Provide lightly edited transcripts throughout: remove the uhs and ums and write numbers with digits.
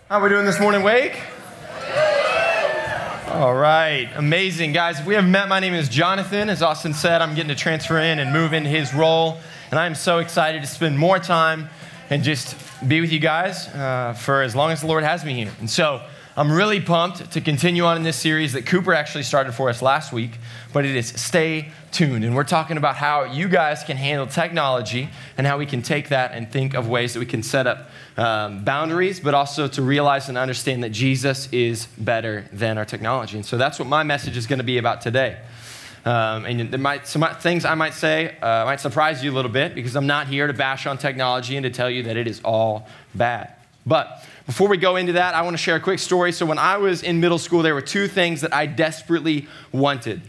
How we doing this morning, Wake? All right, amazing. Guys, if we haven't met, my name is Jonathan. As Austin said, I'm getting to transfer in and move into his role, and I'm so excited to spend more time and just be with you guys for as long as the Lord has me here. And so I'm really pumped to continue on in this series that Cooper actually started for us last week, but it is Stay Tuned. And we're talking about how you guys can handle technology and how we can take that and think of ways that we can set up boundaries, but also to realize and understand that Jesus is better than our technology. And so that's what my message is going to be about today. And some things I might say might surprise you a little bit because I'm not here to bash on technology and to tell you that it is all bad. But before we go into that, I want to share a quick story. So when I was in middle school, there were two things that I desperately wanted.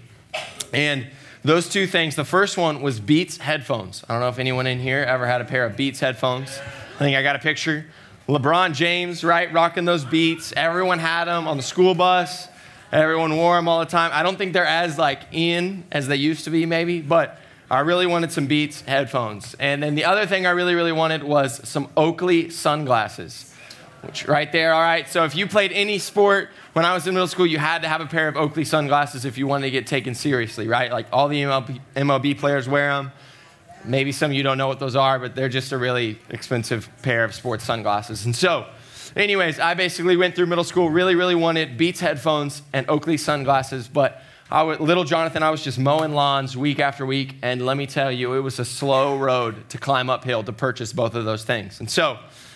And those two things, the first one was Beats headphones. I don't know if anyone in here ever had a pair of Beats headphones. I think I got a picture. LeBron James, right, rocking those Beats. Everyone had them on the school bus. Everyone wore them all the time. I don't think they're as in as they used to be maybe, but I really wanted some Beats headphones. And then the other thing I really, really wanted was some Oakley sunglasses, which right there, all right. So if you played any sport when I was in middle school, you had to have a pair of Oakley sunglasses if you wanted to get taken seriously, right? Like all the MLB players wear them. Maybe some of you don't know what those are, but they're just a really expensive pair of sports sunglasses. And so anyways, I basically went through middle school, really, really wanted Beats headphones and Oakley sunglasses, but little Jonathan, I was just mowing lawns week after week, and let me tell you, it was a slow road to climb uphill to purchase both of those things. And so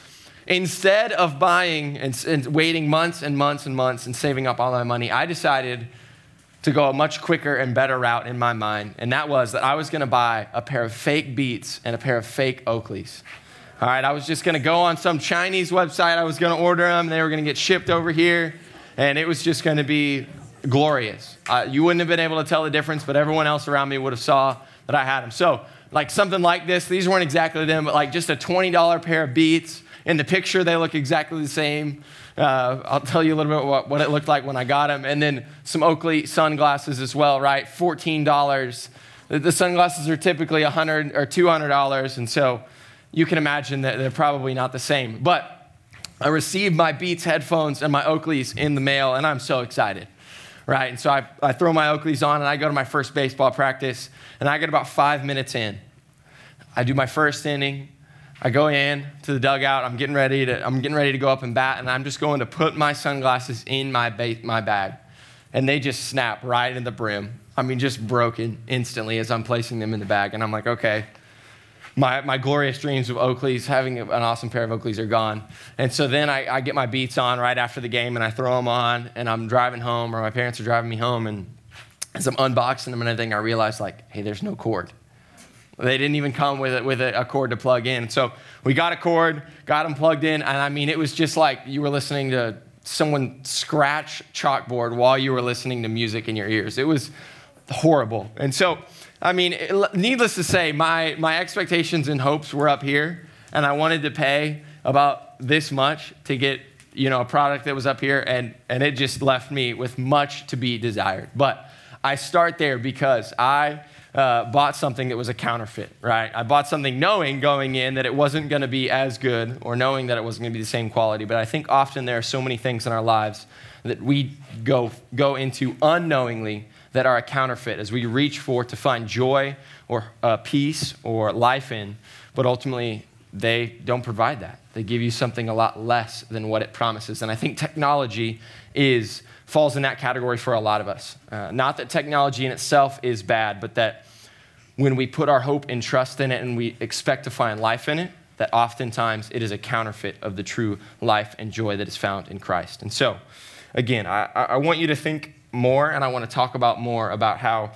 instead of buying and waiting months and months and months and saving up all my money, I decided to go a much quicker and better route in my mind, and that was that I was going to buy a pair of fake Beats and a pair of fake Oakleys. All right, I was just going to go on some Chinese website. I was going to order them. They were going to get shipped over here, and it was just going to be glorious. You wouldn't have been able to tell the difference, but everyone else around me would have saw that I had them. So something like this, these weren't exactly them, but just a $20 pair of Beats. In the picture, they look exactly the same. I'll tell you a little bit what it looked like when I got them. And then some Oakley sunglasses as well, right? $14. The sunglasses are typically $100 or $200, and so you can imagine that they're probably not the same. But I received my Beats headphones and my Oakleys in the mail, and I'm so excited, right? And so I throw my Oakleys on, and I go to my first baseball practice, and I get about 5 minutes in. I do my first inning. I go in to the dugout. I'm getting ready to go up and bat, and I'm just going to put my sunglasses in my bag, and they just snap right in the brim. I mean, just broken instantly as I'm placing them in the bag, and I'm like, okay. My glorious dreams of Oakleys, having an awesome pair of Oakleys, are gone. And so then I get my Beats on right after the game, and I throw them on, and I'm driving home, or my parents are driving me home, and as I'm unboxing them and everything, I realize, hey, there's no cord. They didn't even come with a cord to plug in. So we got a cord, got them plugged in, and I mean, it was just like you were listening to someone scratch chalkboard while you were listening to music in your ears. It was horrible. And so I mean, needless to say, my expectations and hopes were up here, and I wanted to pay about this much to get, a product that was up here, and it just left me with much to be desired. But I start there because I bought something that was a counterfeit, right? I bought something knowing going in that it wasn't going to be as good, or knowing that it wasn't going to be the same quality. But I think often there are so many things in our lives that we go into unknowingly that are a counterfeit as we reach for to find joy or peace or life in, but ultimately they don't provide that. They give you something a lot less than what it promises. And I think technology falls in that category for a lot of us. Not that technology in itself is bad, but that when we put our hope and trust in it and we expect to find life in it, that oftentimes it is a counterfeit of the true life and joy that is found in Christ. And so, again, I want you to think more, and I want to talk more about how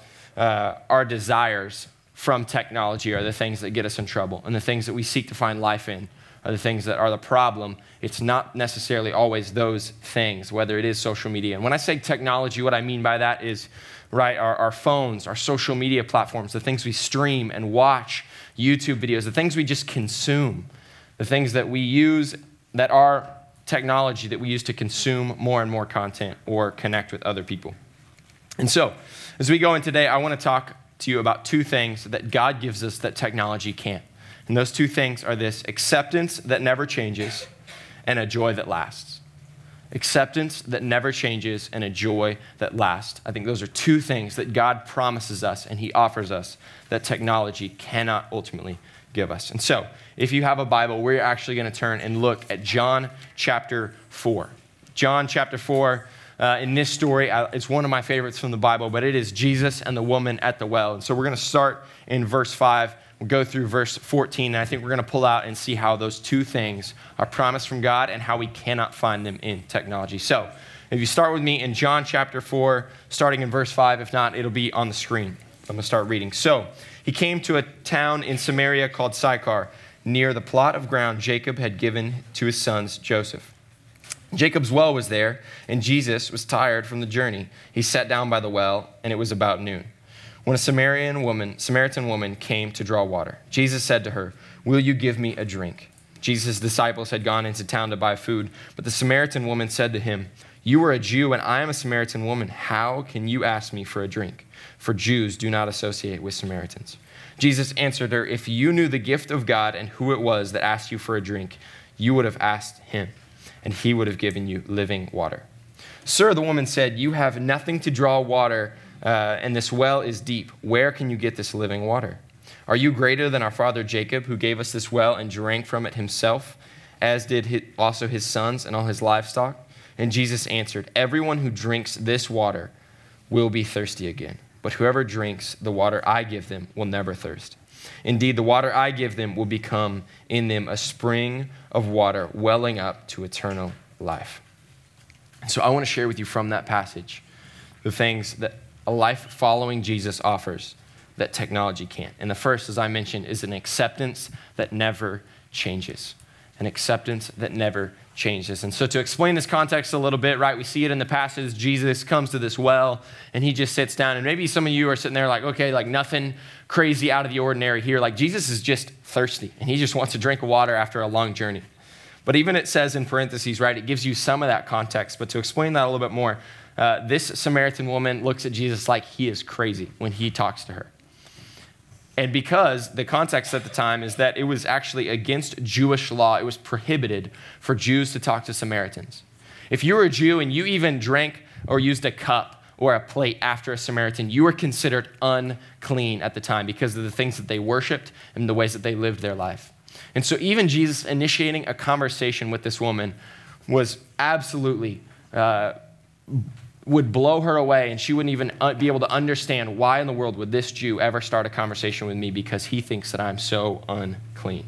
our desires from technology are the things that get us in trouble, and the things that we seek to find life in are the things that are the problem. It's not necessarily always those things, whether it is social media. And when I say technology, what I mean by that is, right, our phones, our social media platforms, the things we stream and watch, YouTube videos, the things we just consume, the things that we use that are technology that we use to consume more and more content or connect with other people. And so, as we go in today, I want to talk to you about two things that God gives us that technology can't. And those two things are this: acceptance that never changes and a joy that lasts. Acceptance that never changes and a joy that lasts. I think those are two things that God promises us and he offers us that technology cannot ultimately give us. And so, if you have a Bible, we're actually going to turn and look at John chapter 4. John chapter 4, in this story, it's one of my favorites from the Bible, but it is Jesus and the woman at the well. And so we're going to start in verse 5. We'll go through verse 14, and I think we're going to pull out and see how those two things are promised from God and how we cannot find them in technology. So if you start with me in John chapter 4, starting in verse 5, if not, it'll be on the screen. I'm going to start reading. So he came to a town in Samaria called Sychar, near the plot of ground Jacob had given to his sons Joseph. Jacob's well was there, and Jesus was tired from the journey. He sat down by the well, and it was about noon. When a Samaritan woman came to draw water, Jesus said to her, "Will you give me a drink?" Jesus' disciples had gone into town to buy food, but the Samaritan woman said to him, "You are a Jew, and I am a Samaritan woman. How can you ask me for a drink?" For Jews do not associate with Samaritans. Jesus answered her, "If you knew the gift of God and who it was that asked you for a drink, you would have asked him, and he would have given you living water." "Sir," the woman said, "you have nothing to draw water, and this well is deep. Where can you get this living water? Are you greater than our father Jacob, who gave us this well and drank from it himself, as did also his sons and all his livestock?" And Jesus answered, "Everyone who drinks this water will be thirsty again, but whoever drinks the water I give them will never thirst. Indeed, the water I give them will become in them a spring of water welling up to eternal life." So I want to share with you from that passage the things that a life following Jesus offers that technology can't. And the first, as I mentioned, is an acceptance that never changes. An acceptance that never changes. And so to explain this context a little bit, right, we see it in the passage. Jesus comes to this well and he just sits down. And maybe some of you are sitting there like, okay, like nothing crazy out of the ordinary here. Like Jesus is just thirsty and he just wants to drink water after a long journey. But even it says in parentheses, right, it gives you some of that context. But to explain that a little bit more, this Samaritan woman looks at Jesus like he is crazy when he talks to her. And because the context at the time is that it was actually against Jewish law, it was prohibited for Jews to talk to Samaritans. If you were a Jew and you even drank or used a cup or a plate after a Samaritan, you were considered unclean at the time because of the things that they worshiped and the ways that they lived their life. And so even Jesus initiating a conversation with this woman was absolutely would blow her away, and she wouldn't even be able to understand why in the world would this Jew ever start a conversation with me because he thinks that I'm so unclean.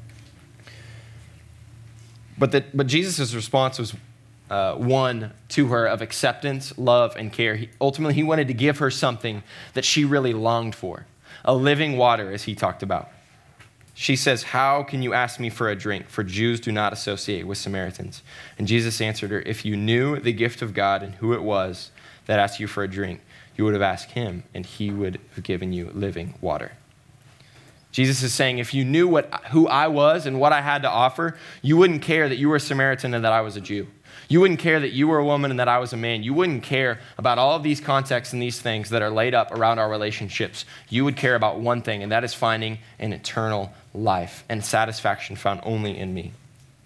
But Jesus' response was one to her of acceptance, love, and care. Ultimately, he wanted to give her something that she really longed for, a living water, as he talked about. She says, "How can you ask me for a drink? For Jews do not associate with Samaritans." And Jesus answered her, "If you knew the gift of God and who it was that asked you for a drink, you would have asked him, and he would have given you living water." Jesus is saying, if you knew who I was and what I had to offer, you wouldn't care that you were a Samaritan and that I was a Jew. You wouldn't care that you were a woman and that I was a man. You wouldn't care about all of these contexts and these things that are laid up around our relationships. You would care about one thing, and that is finding an eternal life and satisfaction found only in me.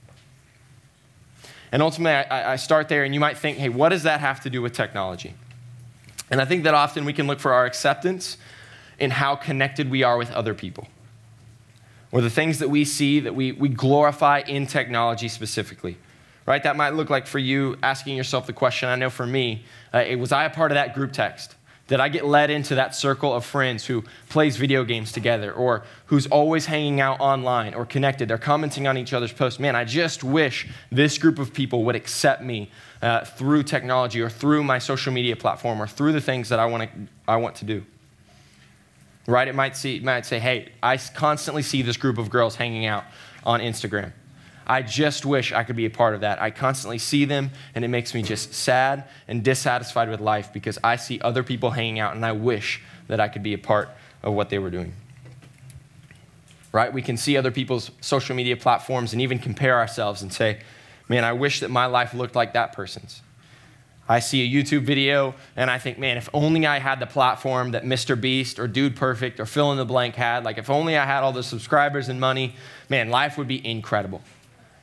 And ultimately, I start there, and you might think, hey, what does that have to do with technology? And I think that often we can look for our acceptance in how connected we are with other people, or the things that we see that we glorify in technology specifically. Right? That might look like for you asking yourself the question, I know for me, was I a part of that group text? Did I get led into that circle of friends who plays video games together, or who's always hanging out online or connected? They're commenting on each other's posts. Man, I just wish this group of people would accept me through technology or through my social media platform or through the things that I want to do. Right? It might say, hey, I constantly see this group of girls hanging out on Instagram. I just wish I could be a part of that. I constantly see them, and it makes me just sad and dissatisfied with life because I see other people hanging out, and I wish that I could be a part of what they were doing. Right? We can see other people's social media platforms and even compare ourselves and say, man, I wish that my life looked like that person's. I see a YouTube video, and I think, man, if only I had the platform that Mr. Beast or Dude Perfect or fill in the blank had, like if only I had all the subscribers and money, man, life would be incredible.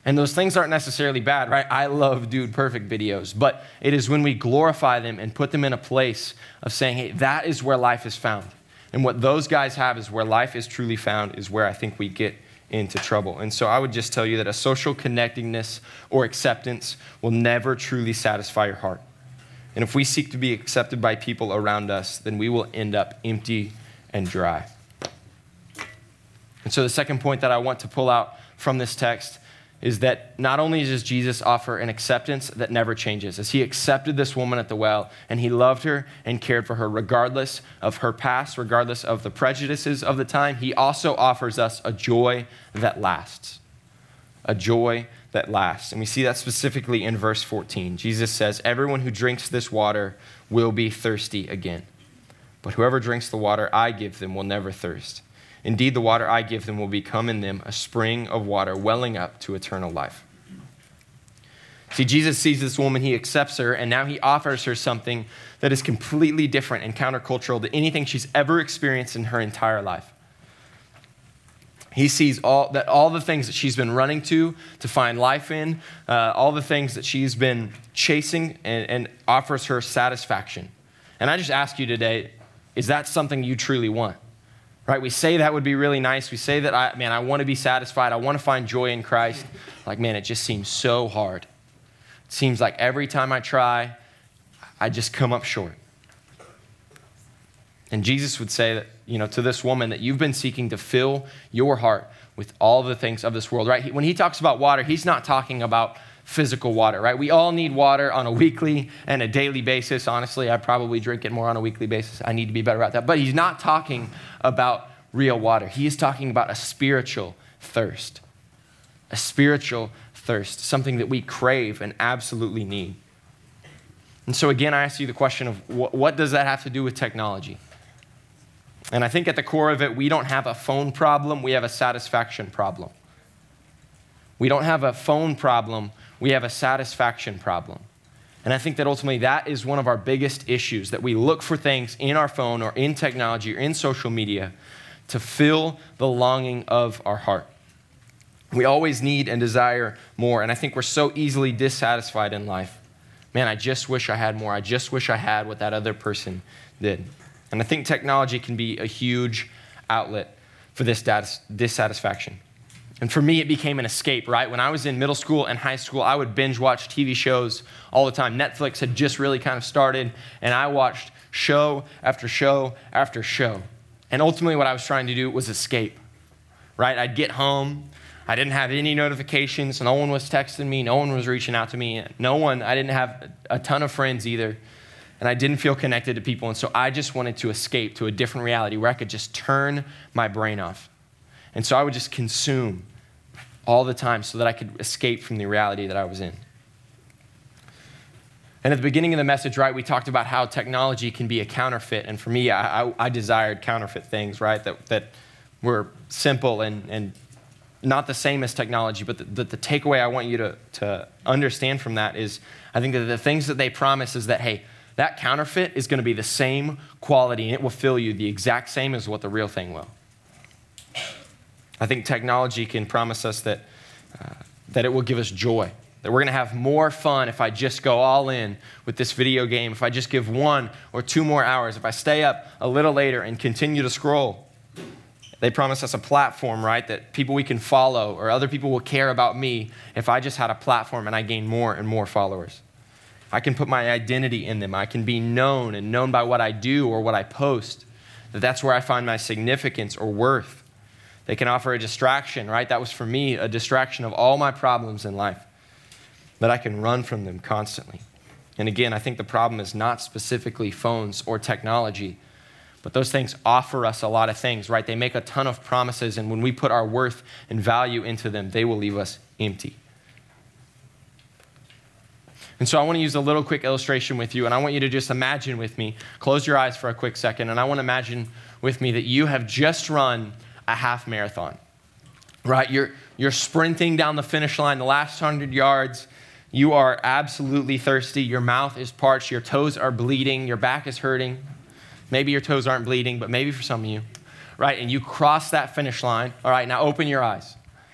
And those things aren't necessarily bad, right? I love Dude Perfect videos, but it is when we glorify them and put them in a place of saying, hey, that is where life is found. And what those guys have is where life is truly found, is where I think we get into trouble. And so I would just tell you that a social connectedness or acceptance will never truly satisfy your heart. And if we seek to be accepted by people around us, then we will end up empty and dry. And so the second point that I want to pull out from this text is that not only does Jesus offer an acceptance that never changes, as he accepted this woman at the well and he loved her and cared for her regardless of her past, regardless of the prejudices of the time, he also offers us a joy that lasts. A joy that lasts. And we see that specifically in verse 14. Jesus says, everyone who drinks this water will be thirsty again. But whoever drinks the water I give them will never thirst. Indeed, the water I give them will become in them a spring of water welling up to eternal life. See, Jesus sees this woman, he accepts her, and now he offers her something that is completely different and countercultural to anything she's ever experienced in her entire life. He sees all the things that she's been running to find life in, all the things that she's been chasing, and offers her satisfaction. And I just ask you today, is that something you truly want? Right? We say that would be really nice. We say that, I want to be satisfied. I want to find joy in Christ. Like, man, it just seems so hard. It seems like every time I try, I just come up short. And Jesus would say that, to this woman that you've been seeking to fill your heart with all the things of this world, right? When he talks about water, he's not talking about physical water, right? We all need water on a weekly and a daily basis. Honestly, I probably drink it more on a weekly basis. I need to be better at that. But he's not talking about real water. He is talking about a spiritual thirst. A spiritual thirst, something that we crave and absolutely need. And so again, I ask you the question of what does that have to do with technology? And I think at the core of it, we don't have a phone problem, we have a satisfaction problem. We don't have a phone problem, we have a satisfaction problem. And I think that ultimately that is one of our biggest issues, that we look for things in our phone or in technology or in social media to fill the longing of our heart. We always need and desire more, and I think we're so easily dissatisfied in life. Man, I just wish I had more. I just wish I had what that other person did. And I think technology can be a huge outlet for this dissatisfaction. And for me, it became an escape, right? When I was in middle school and high school, I would binge watch TV shows all the time. Netflix had just really kind of started, and I watched show after show after show. And ultimately, what I was trying to do was escape, right? I'd get home. I didn't have any notifications. No one was texting me. No one was reaching out to me. I didn't have a ton of friends either. And I didn't feel connected to people. And so I just wanted to escape to a different reality where I could just turn my brain off. And so I would just consume all the time so that I could escape from the reality that I was in. And at the beginning of the message, right, we talked about how technology can be a counterfeit. And for me, I desired counterfeit things, right, that were simple and not the same as technology. But the takeaway I want you to understand from that is I think that the things that they promise is that, hey, that counterfeit is going to be the same quality and it will fill you the exact same as what the real thing will. I think technology can promise us that it will give us joy, that we're going to have more fun if I just go all in with this video game, if I just give 1 or 2 more hours, if I stay up a little later and continue to scroll. They promise us a platform, right, that people we can follow or other people will care about me if I just had a platform and I gain more and more followers. I can put my identity in them. I can be known and known by what I do or what I post, that's where I find my significance or worth. They can offer a distraction, right? That was for me a distraction of all my problems in life, that I can run from them constantly. And again, I think the problem is not specifically phones or technology, but those things offer us a lot of things, right? They make a ton of promises, and when we put our worth and value into them, they will leave us empty. And so I want to use a little quick illustration with you, and I want you to just imagine with me, close your eyes for a quick second, and I want to imagine with me that you have just run a half marathon, right? You're sprinting down the finish line, the last 100 yards. You are absolutely thirsty. Your mouth is parched. Your toes are bleeding. Your back is hurting. Maybe your toes aren't bleeding, but maybe for some of you, right? And you cross that finish line. All right, now open your eyes.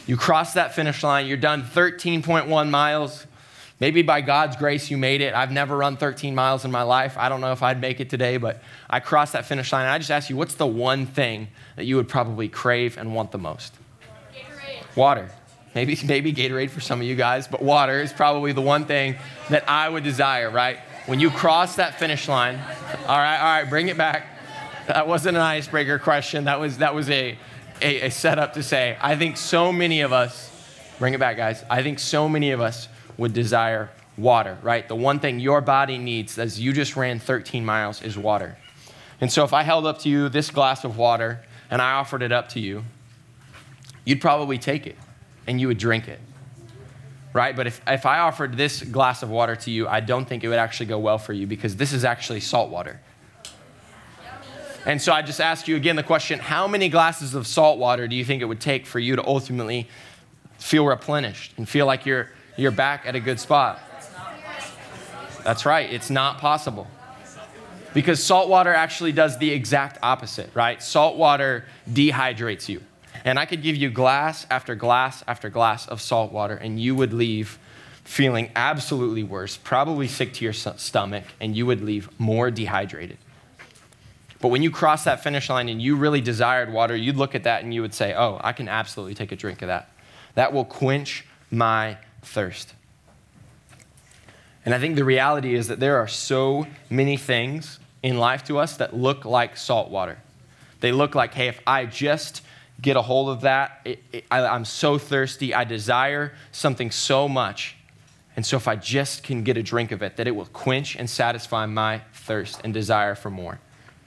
You cross that finish line, you're done 13.1 miles. Maybe by God's grace, you made it. I've never run 13 miles in my life. I don't know if I'd make it today, but I crossed that finish line. And I just ask you, what's the one thing that you would probably crave and want the most? Gatorade. Water. Maybe Gatorade for some of you guys, but water is probably the one thing that I would desire, right? When you cross that finish line, all right, bring it back. That wasn't an icebreaker question. That was a setup to say, I think so many of us, bring it back, guys. I think so many of us would desire water, right? The one thing your body needs as you just ran 13 miles is water. And so if I held up to you this glass of water and I offered it up to you, you'd probably take it and you would drink it, right? But if I offered this glass of water to you, I don't think it would actually go well for you because this is actually salt water. And so I just ask you again the question, how many glasses of salt water do you think it would take for you to ultimately feel replenished and feel like you're back at a good spot? That's right, it's not possible. Because salt water actually does the exact opposite, right? Salt water dehydrates you. And I could give you glass after glass after glass of salt water, and you would leave feeling absolutely worse, probably sick to your stomach, and you would leave more dehydrated. But when you cross that finish line and you really desired water, you'd look at that and you would say, oh, I can absolutely take a drink of that. That will quench my thirst. And I think the reality is that there are so many things in life to us that look like salt water. They look like, hey, if I just get a hold of that, I'm so thirsty, I desire something so much. And so if I just can get a drink of it, that it will quench and satisfy my thirst and desire for more.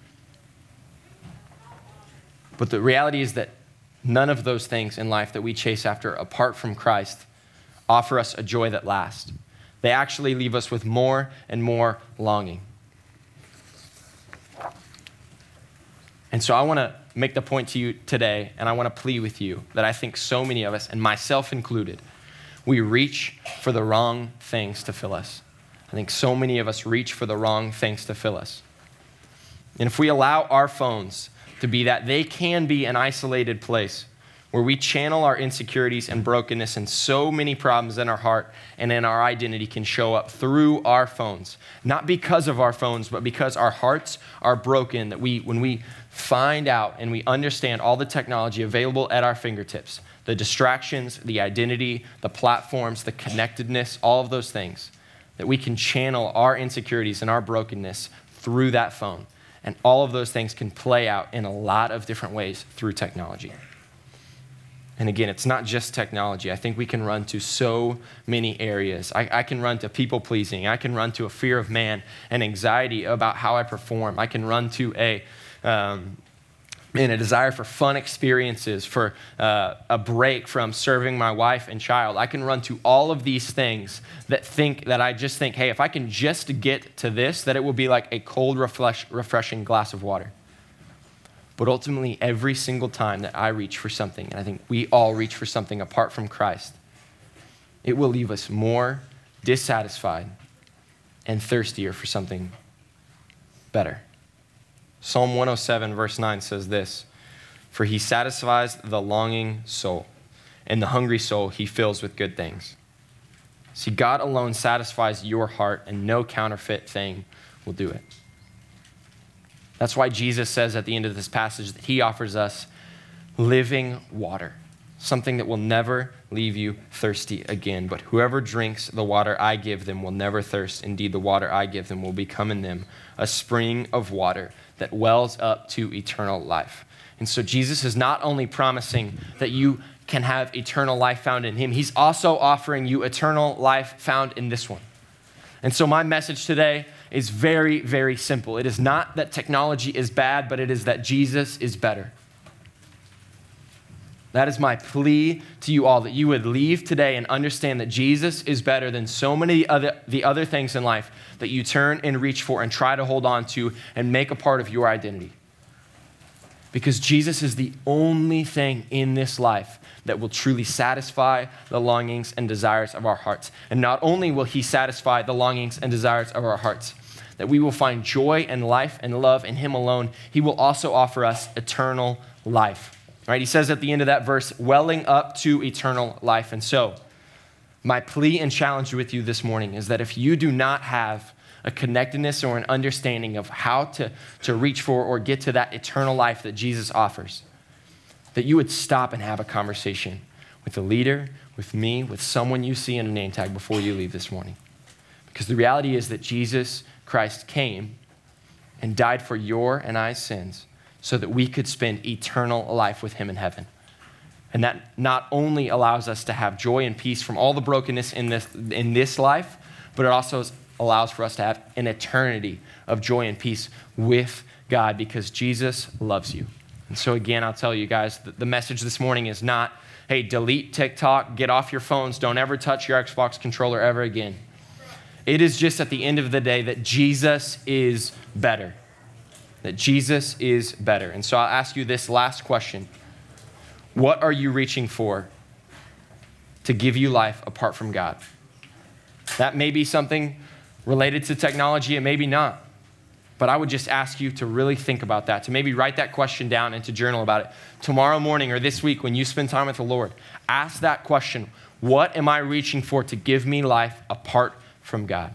But the reality is that none of those things in life that we chase after apart from Christ offer us a joy that lasts. They actually leave us with more and more longing. And so I want to make the point to you today, and I want to plead with you that I think so many of us, and myself included, we reach for the wrong things to fill us. I think so many of us reach for the wrong things to fill us. And if we allow our phones to be that, they can be an isolated place where we channel our insecurities and brokenness, and so many problems in our heart and in our identity can show up through our phones. Not because of our phones, but because our hearts are broken, that when we find out and we understand all the technology available at our fingertips, the distractions, the identity, the platforms, the connectedness, all of those things, that we can channel our insecurities and our brokenness through that phone. And all of those things can play out in a lot of different ways through technology. And again, it's not just technology. I think we can run to so many areas. I can run to people pleasing. I can run to a fear of man and anxiety about how I perform. I can run to a desire for fun experiences, for a break from serving my wife and child. I can run to all of these things that I just think, hey, if I can just get to this, that it will be like a cold, refreshing glass of water. But ultimately, every single time that I reach for something, and I think we all reach for something apart from Christ, it will leave us more dissatisfied and thirstier for something better. Psalm 107 verse 9 says this, "For he satisfies the longing soul, and the hungry soul he fills with good things." See, God alone satisfies your heart, and no counterfeit thing will do it. That's why Jesus says at the end of this passage that he offers us living water, something that will never leave you thirsty again. But whoever drinks the water I give them will never thirst. Indeed, the water I give them will become in them a spring of water that wells up to eternal life. And so Jesus is not only promising that you can have eternal life found in him, he's also offering you eternal life found in this one. And so my message today is very, very simple. It is not that technology is bad, but it is that Jesus is better. That is my plea to you all, that you would leave today and understand that Jesus is better than so many the other things in life that you turn and reach for and try to hold on to and make a part of your identity. Because Jesus is the only thing in this life that will truly satisfy the longings and desires of our hearts. And not only will he satisfy the longings and desires of our hearts, that we will find joy and life and love in him alone, he will also offer us eternal life. Right? He says at the end of that verse, welling up to eternal life. And so, my plea and challenge with you this morning is that if you do not have a connectedness or an understanding of how to reach for or get to that eternal life that Jesus offers, that you would stop and have a conversation with a leader, with me, with someone you see in a name tag before you leave this morning. Because the reality is that Jesus Christ came and died for your and I's sins so that we could spend eternal life with him in heaven. And that not only allows us to have joy and peace from all the brokenness in this life, but it also allows for us to have an eternity of joy and peace with God because Jesus loves you. And so again, I'll tell you guys, the message this morning is not, hey, delete TikTok, get off your phones, don't ever touch your Xbox controller ever again. It is just at the end of the day that Jesus is better. That Jesus is better. And so I'll ask you this last question. What are you reaching for to give you life apart from God? That may be something related to technology, it may be not. But I would just ask you to really think about that, to maybe write that question down and to journal about it. Tomorrow morning or this week when you spend time with the Lord, ask that question. What am I reaching for to give me life apart from God?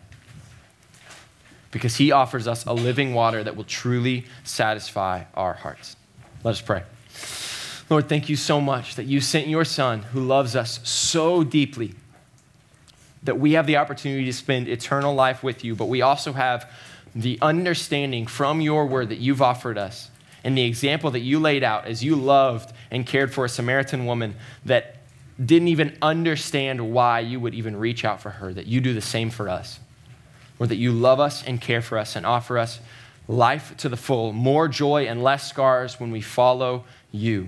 Because he offers us a living water that will truly satisfy our hearts. Let us pray. Lord, thank you so much that you sent your son who loves us so deeply that we have the opportunity to spend eternal life with you, but we also have the understanding from your word that you've offered us and the example that you laid out as you loved and cared for a Samaritan woman that didn't even understand why you would even reach out for her, that you do the same for us. Or that you love us and care for us and offer us life to the full, more joy and less scars when we follow you.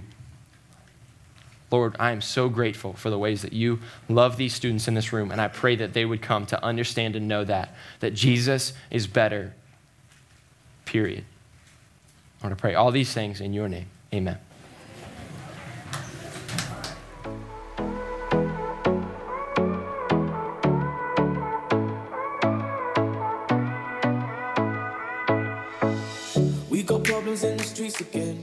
Lord, I am so grateful for the ways that you love these students in this room, and I pray that they would come to understand and know that Jesus is better, period. I want to pray all these things in your name. Amen. We got problems in the streets again.